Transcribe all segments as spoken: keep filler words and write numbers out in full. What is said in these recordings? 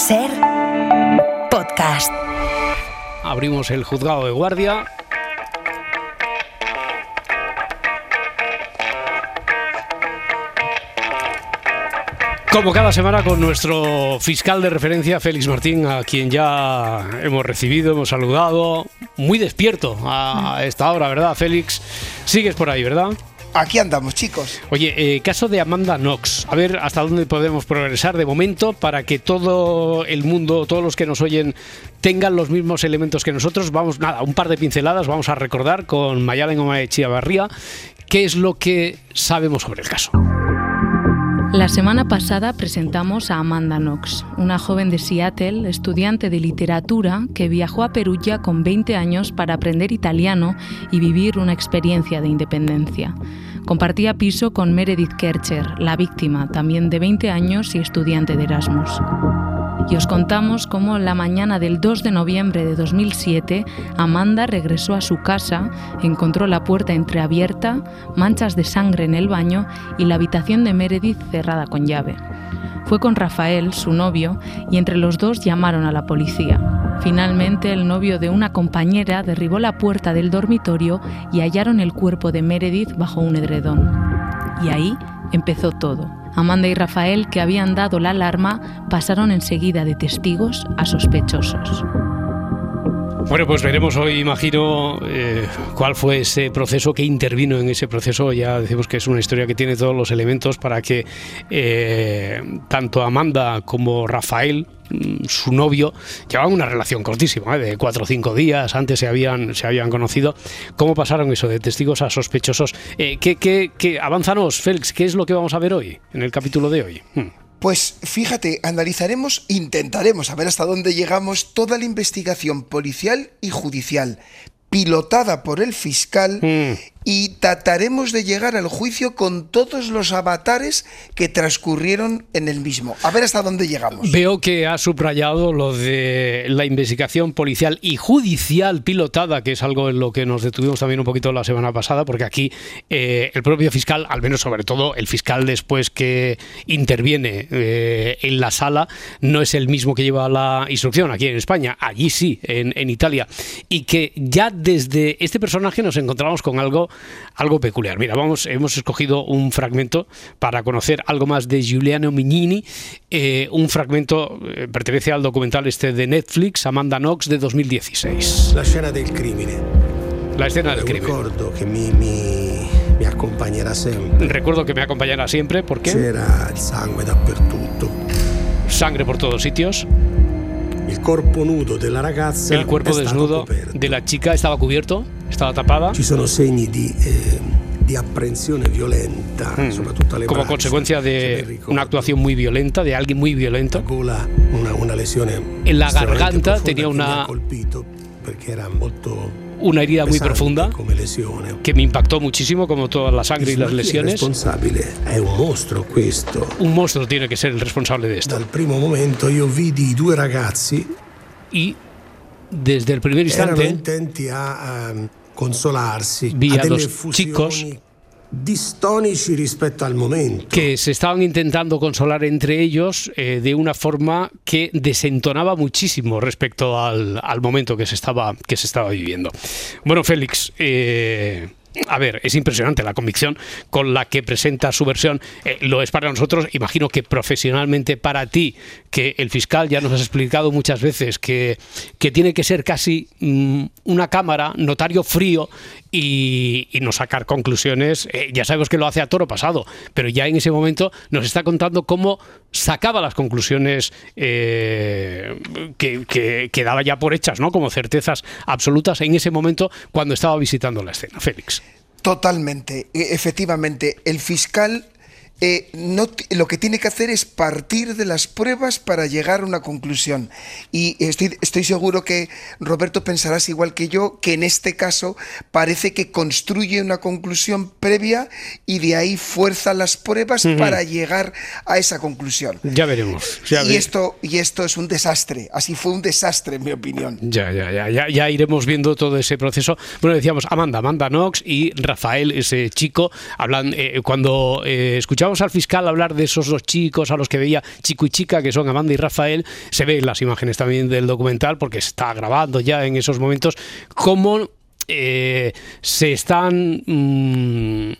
Ser podcast. Abrimos el juzgado de guardia. Como cada semana con nuestro fiscal de referencia, Félix Martín, a quien ya hemos recibido, hemos saludado. Muy despierto a esta hora, ¿verdad, Félix? Sigues por ahí, ¿verdad? Aquí andamos, chicos. Oye, eh, caso de Amanda Knox. A ver hasta dónde podemos progresar de momento para que todo el mundo, todos los que nos oyen, tengan los mismos elementos que nosotros. Vamos, nada, un par de pinceladas vamos a recordar con Mayalen Omaechiavarría qué es lo que sabemos sobre el caso. La semana pasada presentamos a Amanda Knox, una joven de Seattle, estudiante de literatura que viajó a Perugia con veinte años para aprender italiano y vivir una experiencia de independencia. Compartía piso con Meredith Kercher, la víctima, también de veinte años y estudiante de Erasmus. Y os contamos cómo la mañana del dos de noviembre de dos mil siete, Amanda regresó a su casa, encontró la puerta entreabierta, manchas de sangre en el baño y la habitación de Meredith cerrada con llave. Fue con Rafael, su novio, y entre los dos llamaron a la policía. Finalmente, el novio de una compañera derribó la puerta del dormitorio y hallaron el cuerpo de Meredith bajo un edredón. Y ahí empezó todo. Amanda y Rafael, que habían dado la alarma, pasaron enseguida de testigos a sospechosos. Bueno, pues veremos hoy, imagino, eh, cuál fue ese proceso, que intervino en ese proceso. Ya decimos que es una historia que tiene todos los elementos para que eh, tanto Amanda como Rafael, su novio, llevaban una relación cortísima, ¿eh? de cuatro o cinco días, antes se habían, se habían conocido. ¿Cómo pasaron eso de testigos a sospechosos? Eh, ¿qué, qué, qué, avánzanos, Félix, ¿qué es lo que vamos a ver hoy, en el capítulo de hoy? Hmm. Pues fíjate, analizaremos, intentaremos a ver hasta dónde llegamos toda la investigación policial y judicial, pilotada por el fiscal, mm. y trataremos de llegar al juicio con todos los avatares que transcurrieron en el mismo. A ver hasta dónde llegamos. Veo que ha subrayado lo de la investigación policial y judicial pilotada, que es algo en lo que nos detuvimos también un poquito la semana pasada, porque aquí eh, el propio fiscal, al menos sobre todo el fiscal después que interviene eh, en la sala, no es el mismo que lleva la instrucción aquí en España, allí sí, en, en Italia, y que ya desde este personaje nos encontramos con algo algo peculiar. Mira, vamos, hemos escogido un fragmento para conocer algo más de Giuliano Mignini. Eh, un fragmento eh, pertenece al documental este de Netflix, Amanda Knox, de dos mil dieciséis. La escena del crimen. La escena del crimen. Recuerdo que mi, mi, mi acompañará siempre. Recuerdo que me acompañará siempre, ¿por qué? C'era il sangue dappertutto. Sangre por todos sitios. El cuerpo nudo de la ragazza. El cuerpo desnudo de la chica estaba cubierto, estaba tapada. Ci sono segni di, eh, di apprensione violenta, mm. soprattutto alle como braccia, consecuencia de una actuación muy violenta, de alguien muy violento. Gola, una, una lesione en la garganta tenía una, era molto una herida muy profunda que me impactó muchísimo, como toda la sangre y las lesiones. Responsabile è un mostro questo. Un monstruo tiene que ser el responsable de esto. Dal primo momento io vidi due ragazzi y desde el primer instante erano intenti a um, consolarsi, vi a, a dos chicos distonici rispetto al momento, que se estaban intentando consolar entre ellos eh, de una forma que desentonaba muchísimo respecto al, al momento que se estaba que se estaba viviendo. Bueno, Félix, eh, a ver, es impresionante la convicción con la que presenta su versión. Eh, lo es para nosotros, imagino que profesionalmente para ti, que el fiscal ya nos has explicado muchas veces que, que tiene que ser casi mmm, una cámara, notario frío y, y no sacar conclusiones. Eh, ya sabemos que lo hace a toro pasado, pero ya en ese momento nos está contando cómo sacaba las conclusiones eh, que, que, que daba ya por hechas, ¿no? Como certezas absolutas en ese momento cuando estaba visitando la escena. Félix. Totalmente, efectivamente, el fiscal eh, no, lo que tiene que hacer es partir de las pruebas para llegar a una conclusión. Y estoy, estoy seguro que, Roberto, pensarás igual que yo, que en este caso parece que construye una conclusión previa y de ahí fuerza las pruebas uh-huh. para llegar a esa conclusión. Ya veremos. Ya y, esto, y esto es un desastre, así fue un desastre en mi opinión. Ya, ya, ya, ya, ya iremos viendo todo ese proceso. Bueno, decíamos Amanda, Amanda Knox y Rafael, ese chico, hablan, eh, cuando eh, escuchaba escuchamos al fiscal hablar de esos dos chicos a los que veía, chico y chica, que son Amanda y Rafael, se ven las imágenes también del documental, porque está grabando ya en esos momentos, cómo eh, se están... Mmm,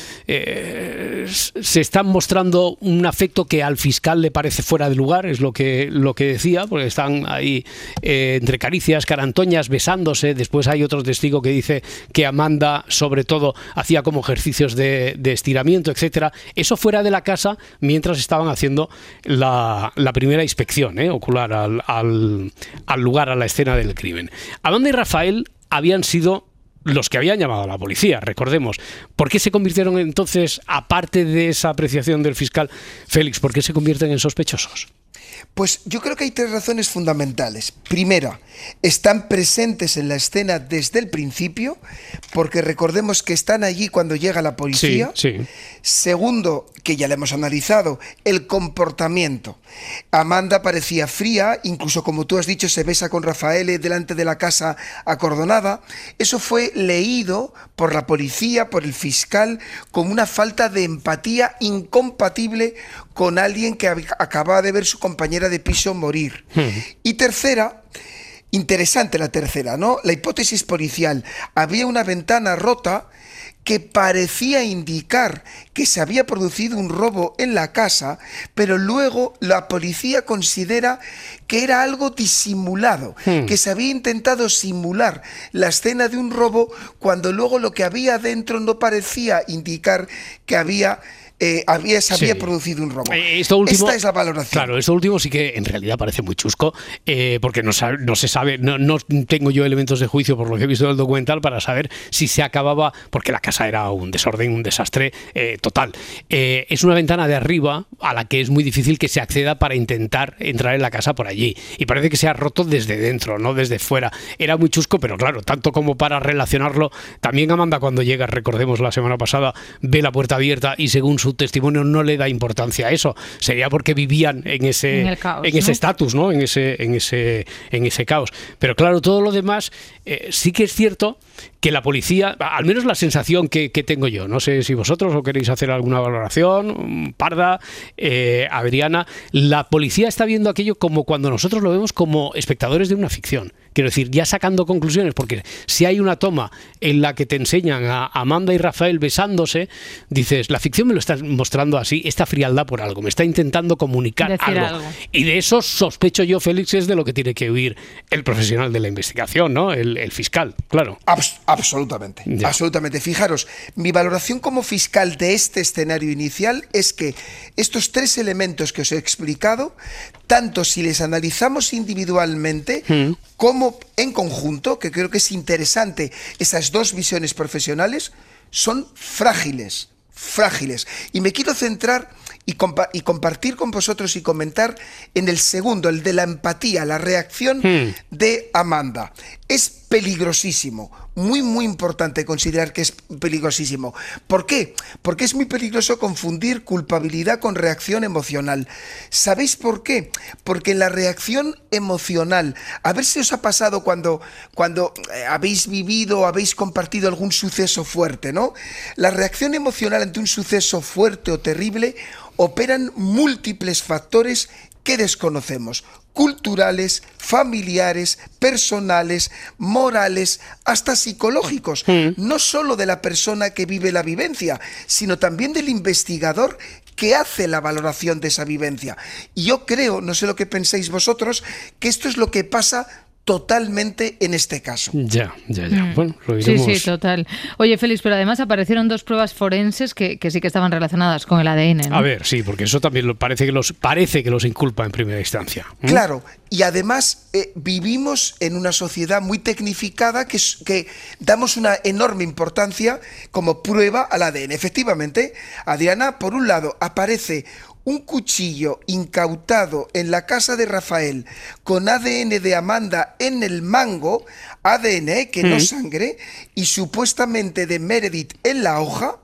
Eh, se están mostrando un afecto que al fiscal le parece fuera de lugar, es lo que, lo que decía, porque están ahí eh, entre caricias, carantoñas, besándose. Después hay otro testigo que dice que Amanda, sobre todo, hacía como ejercicios de, de estiramiento, etcétera. Eso fuera de la casa, mientras estaban haciendo la, la primera inspección eh, ocular al, al, al lugar, a la escena del crimen. Amanda y Rafael habían sido los que habían llamado a la policía, recordemos. ¿Por qué se convirtieron entonces, aparte de esa apreciación del fiscal Félix, por qué se convierten en sospechosos? Pues yo creo que hay tres razones fundamentales. Primera, están presentes en la escena desde el principio, porque recordemos que están allí cuando llega la policía. Sí, sí. Segundo, que ya le hemos analizado, el comportamiento. Amanda parecía fría, incluso como tú has dicho, se besa con Rafael delante de la casa acordonada. Eso fue leído por la policía, por el fiscal, como una falta de empatía incompatible con alguien que acababa de ver su compañera de piso morir. Hmm. Y tercera, interesante la tercera, ¿no? La hipótesis policial. Había una ventana rota que parecía indicar que se había producido un robo en la casa, pero luego la policía considera que era algo disimulado, hmm. que se había intentado simular la escena de un robo cuando luego lo que había dentro no parecía indicar que había... Eh, había, se había sí. producido un robo. Esto último, Esta es la valoración. Claro, esto último sí que en realidad parece muy chusco, eh, porque no, sabe, no se sabe, no, no tengo yo elementos de juicio por lo que he visto del documental para saber si se acababa, porque la casa era un desorden, un desastre eh, total. Eh, es una ventana de arriba a la que es muy difícil que se acceda para intentar entrar en la casa por allí. Y parece que se ha roto desde dentro, no desde fuera. Era muy chusco, pero claro, tanto como para relacionarlo. También Amanda, cuando llega, recordemos la semana pasada, ve la puerta abierta y según su testimonio no le da importancia a eso. Sería porque vivían en ese en, caos, en ese estatus, ¿no? En ese en ese en ese caos. Pero claro, todo lo demás eh, sí que es cierto que la policía, al menos la sensación que, que tengo yo, no sé si vosotros o queréis hacer alguna valoración, Parda, eh, Adriana, la policía está viendo aquello como cuando nosotros lo vemos como espectadores de una ficción. Quiero decir, ya sacando conclusiones, porque si hay una toma en la que te enseñan a Amanda y Rafael besándose, dices, la ficción me lo está mostrando así, esta frialdad por algo, me está intentando comunicar algo. algo. Y de eso sospecho yo, Félix, es de lo que tiene que huir el profesional de la investigación, ¿no? El, el fiscal, claro. Abs- absolutamente, ya. absolutamente. Fijaros, mi valoración como fiscal de este escenario inicial es que estos tres elementos que os he explicado, tanto si les analizamos individualmente mm. como en conjunto, que creo que es interesante, esas dos visiones profesionales, son frágiles, frágiles. Y me quiero centrar y, compa- y compartir con vosotros y comentar en el segundo, el de la empatía, la reacción hmm. de Amanda. Es peligrosísimo, muy muy importante considerar que es peligrosísimo. ¿Por qué? Porque es muy peligroso confundir culpabilidad con reacción emocional. ¿Sabéis por qué? Porque en la reacción emocional, a ver si os ha pasado cuando, cuando eh, habéis vivido, habéis compartido algún suceso fuerte, ¿no? La reacción emocional ante un suceso fuerte o terrible operan múltiples factores que desconocemos, culturales, familiares, personales, morales, hasta psicológicos, mm. no solo de la persona que vive la vivencia, sino también del investigador que hace la valoración de esa vivencia. Y yo creo, no sé lo que pensáis vosotros, que esto es lo que pasa totalmente en este caso. Ya, ya, ya. Mm. Bueno, lo iremos. Sí, sí, total. Oye, Félix, pero además aparecieron dos pruebas forenses que, que sí que estaban relacionadas con el A D N, ¿no? A ver, sí, porque eso también lo, parece, que los, parece que los inculpa en primera instancia. ¿Mm? Claro, y además eh, vivimos en una sociedad muy tecnificada que, que damos una enorme importancia como prueba al A D N. Efectivamente, Adriana, por un lado, aparece un cuchillo incautado en la casa de Rafael con A D N de Amanda en el mango, A D N que mm. no sangre, y supuestamente de Meredith en la hoja,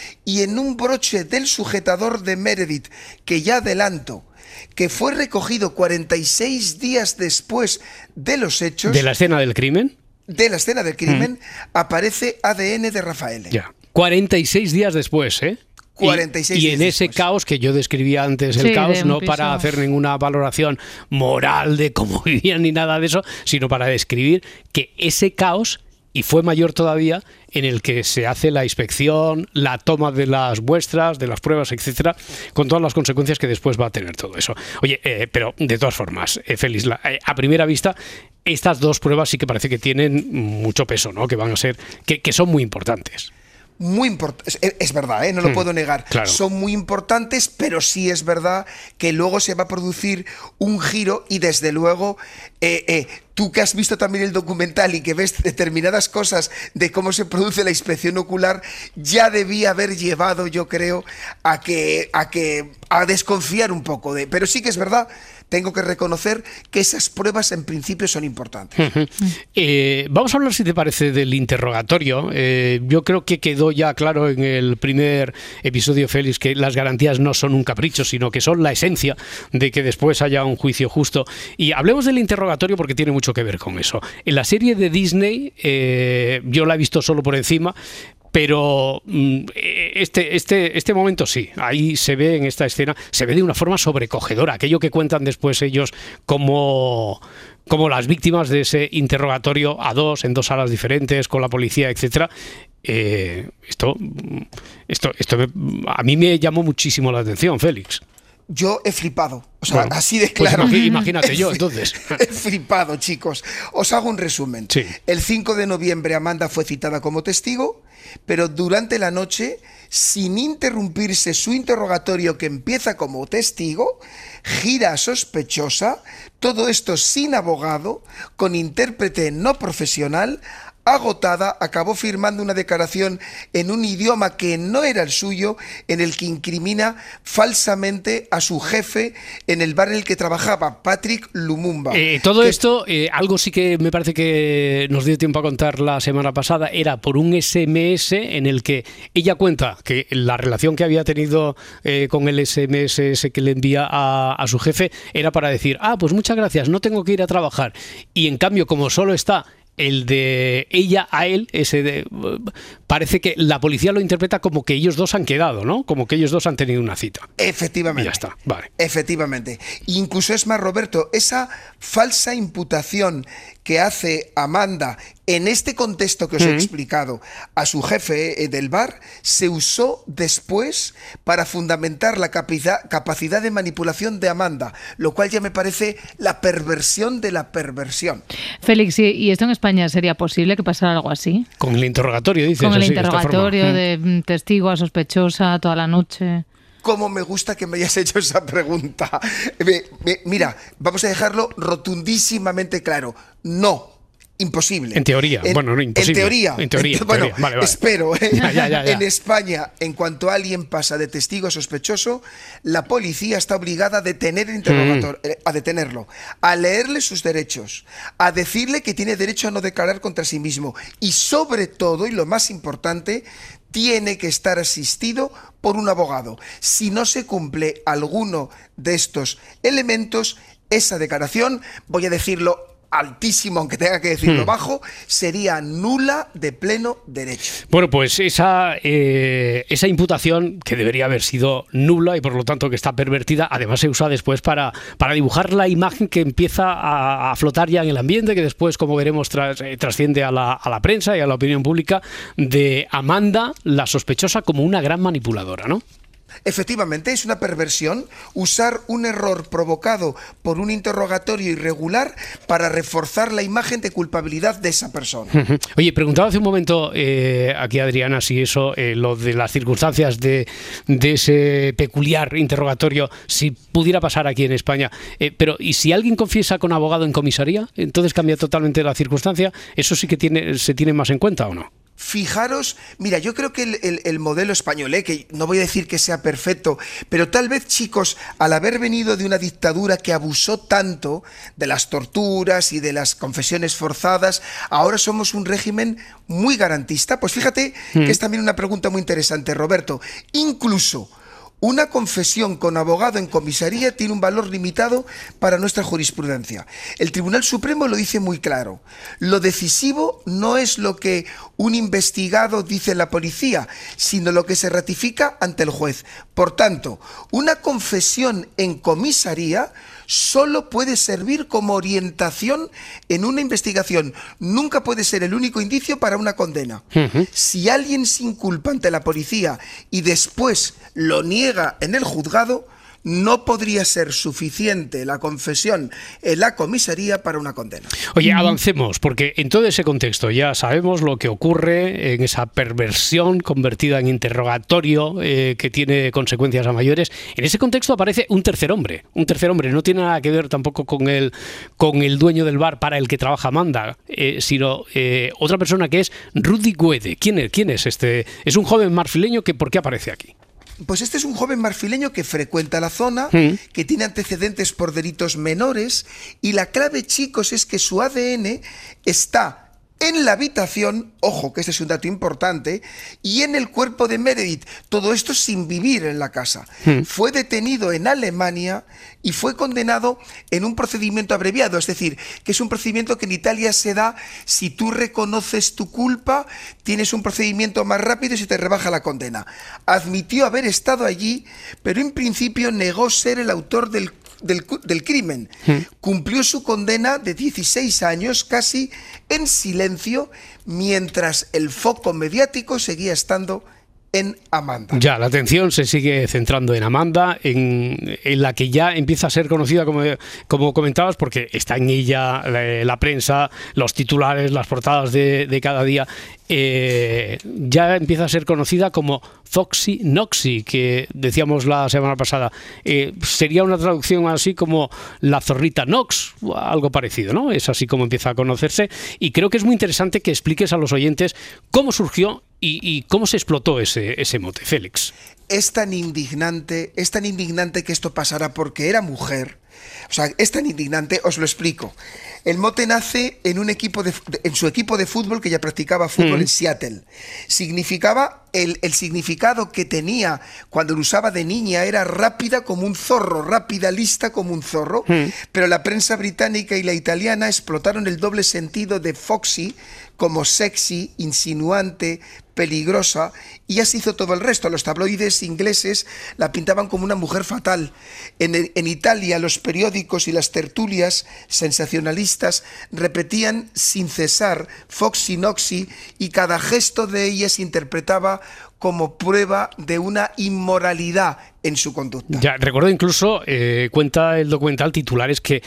y en un broche del sujetador de Meredith, que ya adelanto, que fue recogido cuarenta y seis días después de los hechos. ¿De la escena del crimen? De la escena del crimen, mm. aparece A D N de Rafael. Ya. cuarenta y seis días después, ¿eh? cuarenta y seis y, y en días ese después. caos que yo describía antes, el Sí, caos, de un no piso. para hacer ninguna valoración moral de cómo vivían ni nada de eso, sino para describir que ese caos, y fue mayor todavía, en el que se hace la inspección, la toma de las muestras, de las pruebas, etcétera, con todas las consecuencias que después va a tener todo eso. Oye, eh, pero de todas formas, eh, Félix, la, eh, a primera vista, estas dos pruebas sí que parece que tienen mucho peso, ¿no? Que van a ser, que, que son muy importantes. Muy importante, es, es verdad, ¿eh? No lo Hmm, puedo negar. claro. Son muy importantes, pero sí es verdad que luego se va a producir un giro y desde luego, eh, eh, tú que has visto también el documental y que ves determinadas cosas de cómo se produce la inspección ocular, ya debía haber llevado, yo creo, a que a que a desconfiar un poco de. Pero sí que es verdad. Tengo que reconocer que esas pruebas en principio son importantes. Uh-huh. Eh, vamos a hablar, si te parece, del interrogatorio. Eh, yo creo que quedó ya claro en el primer episodio, Félix, que las garantías no son un capricho, sino que son la esencia de que después haya un juicio justo. Y hablemos del interrogatorio porque tiene mucho que ver con eso. En la serie de Disney, eh, yo la he visto solo por encima, pero este, este, este momento sí, ahí se ve en esta escena, se ve de una forma sobrecogedora, aquello que cuentan después ellos como, como las víctimas de ese interrogatorio a dos, en dos salas diferentes, con la policía, etcétera. Eh, esto, esto, esto me, a mí me llamó muchísimo la atención, Félix. Yo he flipado, o sea, Bueno, así de pues claro. imagi- imagínate yo, entonces. He flipado, chicos. Os hago un resumen. Sí. El cinco de noviembre Amanda fue citada como testigo, pero durante la noche, sin interrumpirse su interrogatorio que empieza como testigo, gira a sospechosa, todo esto sin abogado, con intérprete no profesional. Agotada, acabó firmando una declaración en un idioma que no era el suyo, en el que incrimina falsamente a su jefe en el bar en el que trabajaba, Patrick Lumumba. Eh, todo que- esto, eh, algo sí que me parece que nos dio tiempo a contar la semana pasada, era por un ese eme ese en el que ella cuenta que la relación que había tenido eh, con el ese eme ese ese que le envía a, a su jefe era para decir, ah, pues muchas gracias, no tengo que ir a trabajar. Y en cambio, como solo está el de ella a él, ese de, parece que la policía lo interpreta como que ellos dos han quedado, ¿no? Como que ellos dos han tenido una cita. Efectivamente. Y ya está, vale. Efectivamente. Incluso es más, Roberto, esa falsa imputación que hace Amanda en este contexto que os he explicado a su jefe eh, del bar, se usó después para fundamentar la capacidad, capacidad de manipulación de Amanda, lo cual ya me parece la perversión de la perversión. Félix, ¿y y esto en España sería posible que pasara algo así? Con el interrogatorio, dices. Con el así, de esta forma. interrogatorio de mm, testigo a sospechosa toda la noche. Cómo me gusta que me hayas hecho esa pregunta. Me- me- mira, vamos a dejarlo rotundísimamente claro. No. Imposible. En teoría, bueno, no imposible. En teoría. En teoría, en bueno, teoría. Vale, vale. espero. ¿eh? Ya, ya, ya, ya. En España, en cuanto alguien pasa de testigo a sospechoso, la policía está obligada a detener el interrogator, Mm. eh, a detenerlo, a leerle sus derechos, a decirle que tiene derecho a no declarar contra sí mismo y, sobre todo, y lo más importante, tiene que estar asistido por un abogado. Si no se cumple alguno de estos elementos, esa declaración, voy a decirlo altísimo, aunque tenga que decirlo Hmm. bajo, sería nula de pleno derecho. Bueno, pues esa, eh, esa imputación, que debería haber sido nula y por lo tanto que está pervertida, además se usa después para, para dibujar la imagen que empieza a, a flotar ya en el ambiente, que después, como veremos, tras, eh, trasciende a la, a la prensa y a la opinión pública, de Amanda, la sospechosa, como una gran manipuladora, ¿no? Efectivamente, es una perversión usar un error provocado por un interrogatorio irregular para reforzar la imagen de culpabilidad de esa persona. Ujú. Oye, preguntaba hace un momento eh, aquí Adriana si eso, eh, lo de las circunstancias de, de ese peculiar interrogatorio, si pudiera pasar aquí en España. Eh, pero, ¿y si alguien confiesa con abogado en comisaría? Entonces cambia totalmente la circunstancia. ¿Eso sí que tiene, se tiene más en cuenta o no? Fijaros, mira, yo creo que el, el- el modelo español, ¿eh? Que no voy a decir que sea perfecto, pero tal vez, chicos, al haber venido de una dictadura que abusó tanto de las torturas y de las confesiones forzadas, ahora somos un régimen muy garantista. Pues fíjate que es también una pregunta muy interesante, Roberto. Incluso Una confesión con abogado en comisaría tiene un valor limitado para nuestra jurisprudencia. El Tribunal Supremo lo dice muy claro. Lo decisivo no es lo que un investigado dice la policía, sino lo que se ratifica ante el juez. Por tanto, una confesión en comisaría solo puede servir como orientación en una investigación. Nunca puede ser el único indicio para una condena. Uh-huh. Si alguien se inculpa ante la policía y después lo niega en el juzgado, no podría ser suficiente la confesión en la comisaría para una condena. Oye, avancemos, porque en todo ese contexto ya sabemos lo que ocurre en esa perversión convertida en interrogatorio eh, que tiene consecuencias a mayores. En ese contexto aparece un tercer hombre. Un tercer hombre no tiene nada que ver tampoco con el, con el dueño del bar para el que trabaja Amanda, eh, sino eh, otra persona que es Rudy Guede. ¿Quién es, quién es este? Es un joven marfileño que ¿por qué aparece aquí? Pues este es un joven marfileño que frecuenta la zona, sí. que tiene antecedentes por delitos menores, y la clave, chicos, es que su A D N está en la habitación, ojo que este es un dato importante, y en el cuerpo de Meredith. Todo esto sin vivir en la casa. Sí. Fue detenido en Alemania y fue condenado en un procedimiento abreviado, es decir, que es un procedimiento que en Italia se da si tú reconoces tu culpa, tienes un procedimiento más rápido y se te rebaja la condena. Admitió haber estado allí, pero en principio negó ser el autor del Del, del crimen. ¿Sí? Cumplió su condena de dieciséis años casi en silencio, mientras el foco mediático seguía estando en Amanda. Ya, la atención se sigue centrando en Amanda, en, en la que ya empieza a ser conocida, como, como comentabas, porque está en ella la, la prensa, los titulares, las portadas de, de cada día. Eh, ya empieza a ser conocida como Foxy Noxy, que decíamos la semana pasada. Eh, sería una traducción así como la zorrita Knox, algo parecido, ¿no? Es así como empieza a conocerse, y creo que es muy interesante que expliques a los oyentes cómo surgió y, y cómo se explotó ese, ese mote, Félix. Es tan indignante, es tan indignante que esto pasara porque era mujer. O sea, es tan indignante, os lo explico. El mote nace en un equipo de, en su equipo de fútbol, que ella practicaba fútbol mm. en Seattle. Significaba, el, el significado que tenía cuando lo usaba de niña era rápida como un zorro, rápida, lista como un zorro, mm. pero la prensa británica y la italiana explotaron el doble sentido de Foxy como sexy, insinuante, peligrosa, y así hizo todo el resto. Los tabloides ingleses la pintaban como una mujer fatal. En, en Italia, los periódicos y las tertulias sensacionalistas repetían sin cesar Foxy Noxy, y cada gesto de ella se interpretaba como prueba de una inmoralidad en su conducta. Ya, recuerdo incluso, eh, cuenta el documental, titulares que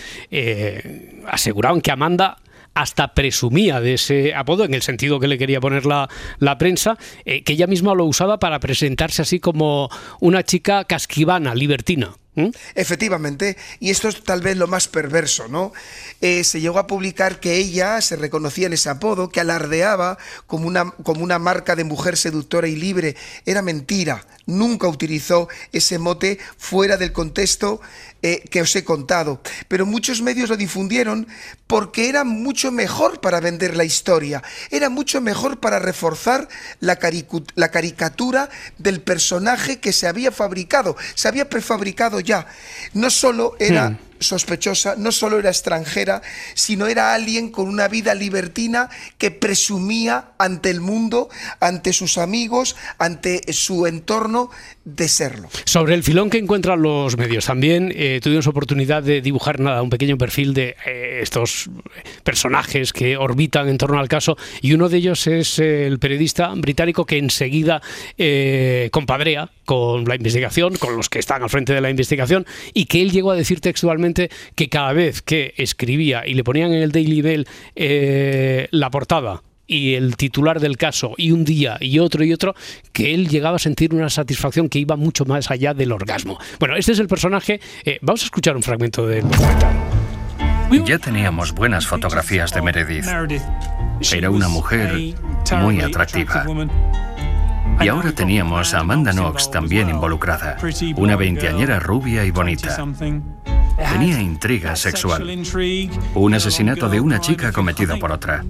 eh, aseguraban que Amanda hasta presumía de ese apodo, en el sentido que le quería poner la, la prensa, eh, que ella misma lo usaba para presentarse así como una chica casquivana, libertina. ¿Mm? Efectivamente, y esto es tal vez lo más perverso, ¿no? Eh, se llegó a publicar que ella se reconocía en ese apodo, que alardeaba como una, como una marca de mujer seductora y libre. Era mentira, nunca utilizó ese mote fuera del contexto eh, que os he contado, pero muchos medios lo difundieron porque era mucho mejor para vender la historia, era mucho mejor para reforzar la, caricu- la caricatura del personaje que se había fabricado, se había prefabricado ya. No solo era hmm. sospechosa, no solo era extranjera, sino era alguien con una vida libertina que presumía ante el mundo, ante sus amigos, ante su entorno, de serlo. Sobre el filón que encuentran los medios, también eh, tuvimos oportunidad de dibujar nada, un pequeño perfil de eh, estos personajes que orbitan en torno al caso, y uno de ellos es eh, el periodista británico que enseguida eh, compadrea con la investigación, con los que están al frente de la investigación, y que él llegó a decir textualmente que cada vez que escribía y le ponían en el Daily Mail eh, la portada y el titular del caso, y un día y otro y otro, que él llegaba a sentir una satisfacción que iba mucho más allá del orgasmo. Bueno, este es el personaje. Eh, vamos a escuchar un fragmento del documental. Ya teníamos buenas fotografías de Meredith. Era una mujer muy atractiva. Y ahora teníamos a Amanda Knox también involucrada, una veinteañera rubia y bonita. Tenía intriga sexual, un asesinato de una chica cometido por otra.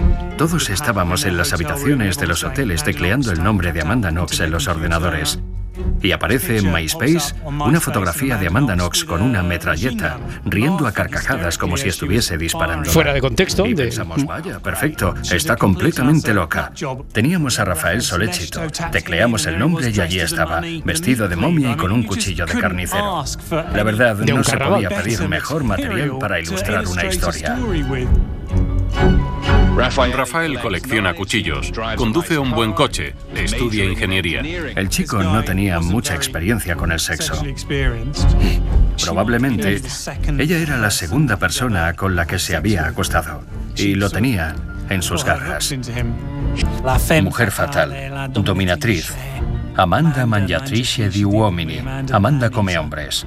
Todos estábamos en las habitaciones de los hoteles tecleando el nombre de Amanda Knox en los ordenadores. Y aparece en MySpace una fotografía de Amanda Knox con una metralleta, riendo a carcajadas como si estuviese disparando. Fuera de contexto. Y de... pensamos, vaya, perfecto, está completamente loca. Teníamos a Rafael Solechito, tecleamos el nombre y allí estaba, vestido de momia y con un cuchillo de carnicero. La verdad, no se podía pedir mejor material para ilustrar una historia. Rafael colecciona cuchillos, conduce un buen coche, estudia ingeniería. El chico no tenía mucha experiencia con el sexo. Probablemente ella era la segunda persona con la que se había acostado y lo tenía en sus garras. Mujer fatal, dominatriz, Amanda mangiatrice di uomini, Amanda come hombres.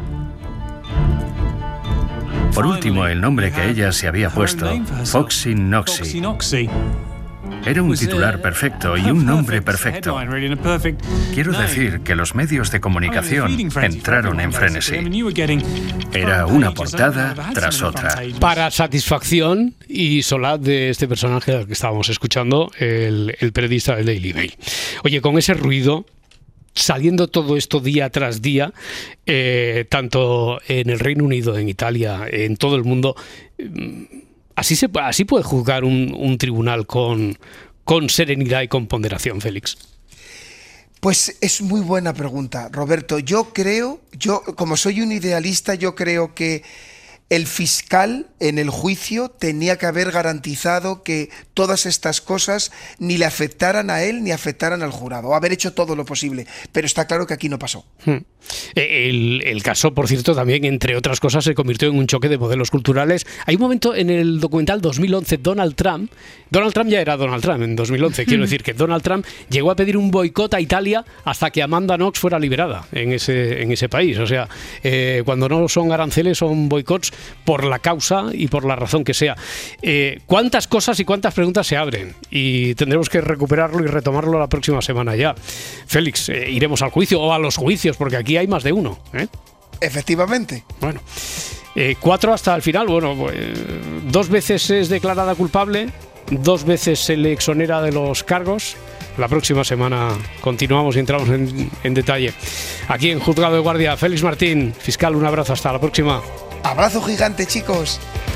Por último, el nombre que ella se había puesto, Foxy Knoxy. Era un titular perfecto y un nombre perfecto. Quiero decir que los medios de comunicación entraron en frenesí. Era una portada tras otra. Para satisfacción y solaz de este personaje al que estábamos escuchando, el, el periodista del Daily Mail. Oye, con ese ruido, saliendo todo esto día tras día, eh, tanto en el Reino Unido, en Italia, en todo el mundo, así se así puede juzgar un, un tribunal con, con serenidad y con ponderación, Félix. Pues es muy buena pregunta, Roberto. Yo creo, yo como soy un idealista, yo creo que el fiscal en el juicio tenía que haber garantizado que todas estas cosas ni le afectaran a él ni afectaran al jurado, haber hecho todo lo posible, pero está claro que aquí no pasó. Hmm. El, el caso, por cierto, también, entre otras cosas, se convirtió en un choque de modelos culturales. Hay un momento en el documental dos mil once, Donald Trump, Donald Trump ya era Donald Trump en dos mil once, quiero decir que Donald Trump llegó a pedir un boicot a Italia hasta que Amanda Knox fuera liberada en ese, en ese país. O sea, eh, cuando no son aranceles, son boicots por la causa y por la razón que sea. Eh, ¿Cuántas cosas y cuántas preguntas se abren? Y tendremos que recuperarlo y retomarlo la próxima semana ya. Félix, eh, iremos al juicio o a los juicios, porque aquí hay más de uno, ¿eh? Efectivamente. Bueno, eh, cuatro hasta el final. Bueno, pues, dos veces es declarada culpable, dos veces se le exonera de los cargos. La próxima semana continuamos y entramos en, en detalle. Aquí en Juzgado de Guardia, Félix Martín, fiscal, un abrazo, hasta la próxima. Abrazo gigante, chicos.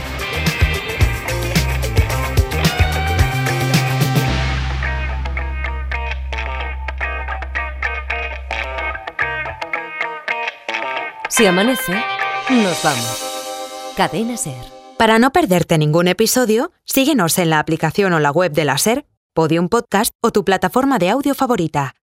Si amanece, nos vamos. Cadena SER. Para no perderte ningún episodio, síguenos en la aplicación o la web de la SER, Podium Podcast o tu plataforma de audio favorita.